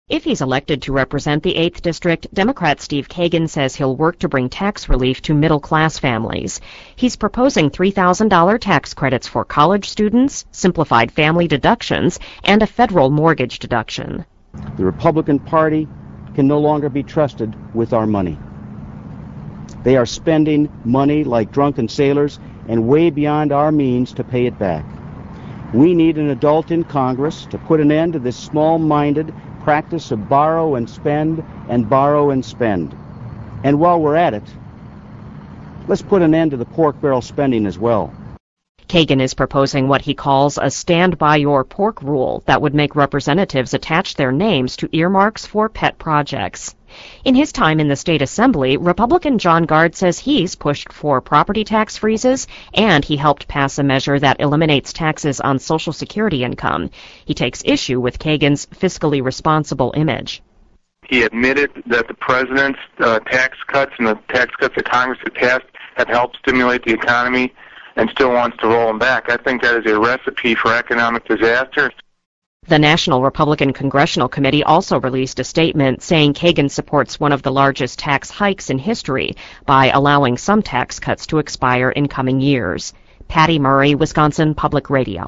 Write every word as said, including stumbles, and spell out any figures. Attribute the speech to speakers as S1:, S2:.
S1: If he's elected to represent the eighth District, Democrat Steve Kagan says he'll work to bring tax relief to middle-class families. He's proposing three thousand dollars tax credits for college students, simplified family deductions, and a federal mortgage deduction.
S2: The Republican Party can no longer be trusted with our money. They are spending money like drunken sailors and way beyond our means to pay it back. We need an adult in Congress to put an end to this small-minded practice of borrow and spend and borrow and spend. And while we're at it, let's put an end to the pork barrel spending as well.
S1: Kagan is proposing what he calls a stand-by-your-pork rule that would make representatives attach their names to earmarks for pet projects. In his time in the state assembly, Republican John Gard says he's pushed for property tax freezes, and he helped pass a measure that eliminates taxes on Social Security income. He takes issue with Kagan's fiscally responsible image.
S3: He admitted that the president's uh, tax cuts and the tax cuts that Congress had passed have helped stimulate the economy, and still wants to roll them back. I think that is a recipe for economic disaster.
S1: The National Republican Congressional Committee also released a statement saying Kagan supports one of the largest tax hikes in history by allowing some tax cuts to expire in coming years. Patty Murray, Wisconsin Public Radio.